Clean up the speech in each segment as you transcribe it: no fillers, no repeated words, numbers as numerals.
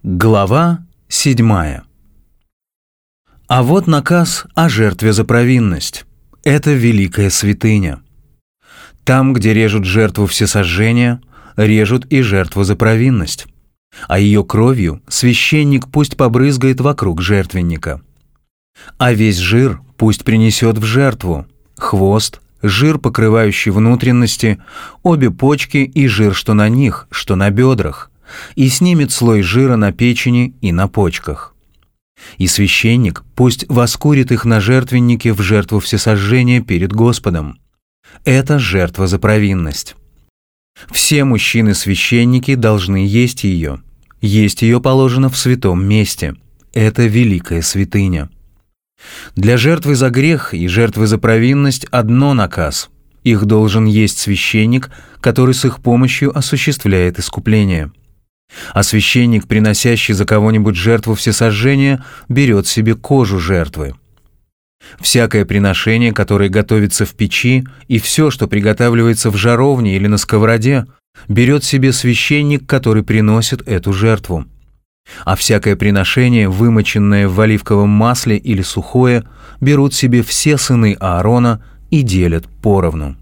Глава 7. А вот наказ о жертве за провинность. Это великая святыня. Там, где режут жертву всесожжения, режут и жертву за провинность. А ее кровью священник пусть побрызгает вокруг жертвенника. А весь жир пусть принесет в жертву: хвост, жир, покрывающий внутренности, обе почки и жир, что на них, что на бедрах, и снимет слой жира на печени и на почках. И священник пусть воскурит их на жертвеннике в жертву всесожжения перед Господом. Это жертва за провинность. Все мужчины-священники должны есть ее. Есть ее положено в святом месте. Это великая святыня. Для жертвы за грех и жертвы за провинность одно наказ. Их должен есть священник, который с их помощью осуществляет искупление. А священник, приносящий за кого-нибудь жертву всесожжения, берет себе кожу жертвы. Всякое приношение, которое готовится в печи, и все, что приготавливается в жаровне или на сковороде, берет себе священник, который приносит эту жертву. А всякое приношение, вымоченное в оливковом масле или сухое, берут себе все сыны Аарона и делят поровну.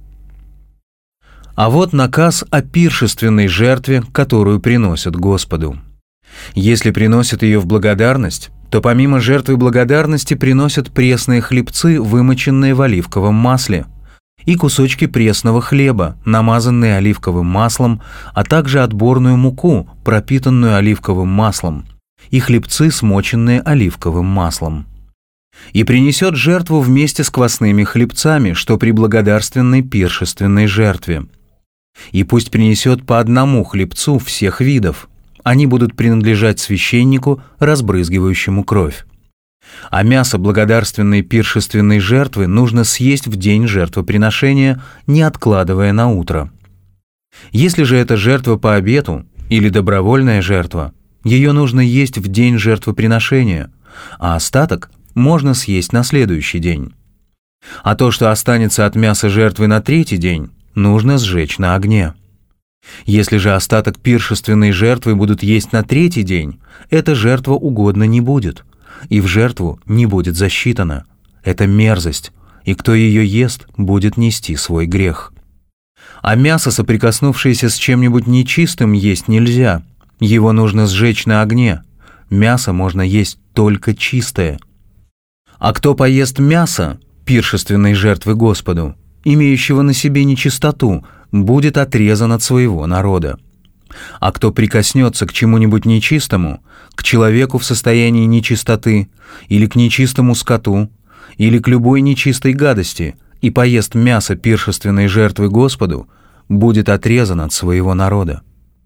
А вот наказ о пиршественной жертве, которую приносят Господу. Если приносят ее в благодарность, то помимо жертвы благодарности приносят пресные хлебцы, вымоченные в оливковом масле, и кусочки пресного хлеба, намазанные оливковым маслом, а также отборную муку, пропитанную оливковым маслом, и хлебцы, смоченные оливковым маслом. И принесет жертву вместе с квасными хлебцами, что при благодарственной пиршественной жертве. И пусть принесет по одному хлебцу всех видов. Они будут принадлежать священнику, разбрызгивающему кровь. А мясо благодарственной пиршественной жертвы нужно съесть в день жертвоприношения, не откладывая на утро. Если же это жертва по обету или добровольная жертва, ее нужно есть в день жертвоприношения, а остаток можно съесть на следующий день. А то, что останется от мяса жертвы на третий день, нужно сжечь на огне. Если же остаток пиршественной жертвы будут есть на третий день, эта жертва угодна не будет, и в жертву не будет засчитана. Это мерзость, и кто ее ест, будет нести свой грех. А мясо, соприкоснувшееся с чем-нибудь нечистым, есть нельзя. Его нужно сжечь на огне. Мясо можно есть только чистое. А кто поест мясо пиршественной жертвы Господу, имеющего на себе нечистоту, будет отрезан от своего народа. А кто прикоснется к чему-нибудь нечистому, к человеку в состоянии нечистоты, или к нечистому скоту, или к любой нечистой гадости, и поест мясо пиршественной жертвы Господу, будет отрезан от своего народа.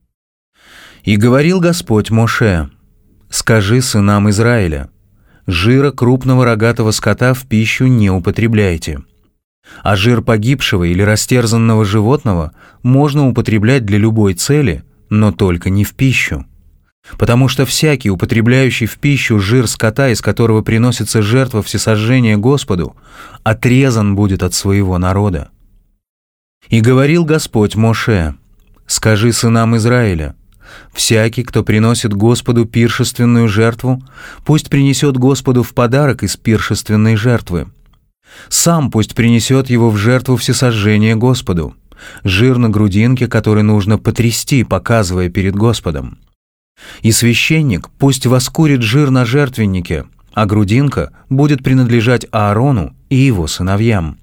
И говорил Господь Моше: «Скажи сынам Израиля: жира крупного рогатого скота в пищу не употребляйте. А жир погибшего или растерзанного животного можно употреблять для любой цели, но только не в пищу. Потому что всякий, употребляющий в пищу жир скота, из которого приносится жертва всесожжения Господу, отрезан будет от своего народа». И говорил Господь Моше: «Скажи сынам Израиля: всякий, кто приносит Господу пиршественную жертву, пусть принесет Господу в подарок из пиршественной жертвы. Сам пусть принесет его в жертву всесожжения Господу, жир на грудинке, который нужно потрясти, показывая перед Господом. И священник пусть воскурит жир на жертвеннике, а грудинка будет принадлежать Аарону и его сыновьям.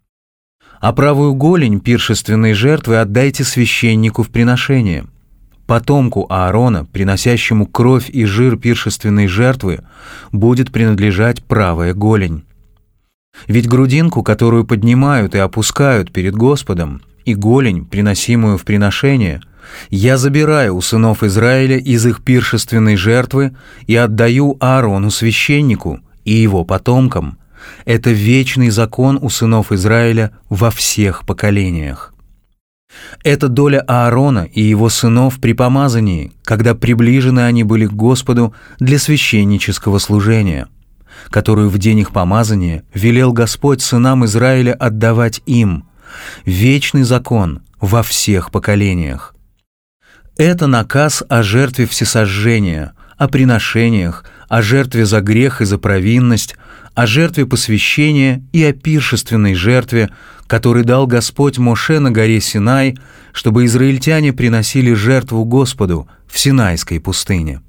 А правую голень пиршественной жертвы отдайте священнику в приношение. Потомку Аарона, приносящему кровь и жир пиршественной жертвы, будет принадлежать правая голень. Ведь грудинку, которую поднимают и опускают перед Господом, и голень, приносимую в приношение, я забираю у сынов Израиля из их пиршественной жертвы и отдаю Аарону священнику и его потомкам. Это вечный закон у сынов Израиля во всех поколениях. Это доля Аарона и его сынов при помазании, когда приближены они были к Господу для священнического служения, которую в день их помазания велел Господь сынам Израиля отдавать им, вечный закон во всех поколениях. Это наказ о жертве всесожжения, о приношениях, о жертве за грех и за провинность, о жертве посвящения и о пиршественной жертве, который дал Господь Моше на горе Синай, чтобы израильтяне приносили жертву Господу в Синайской пустыне.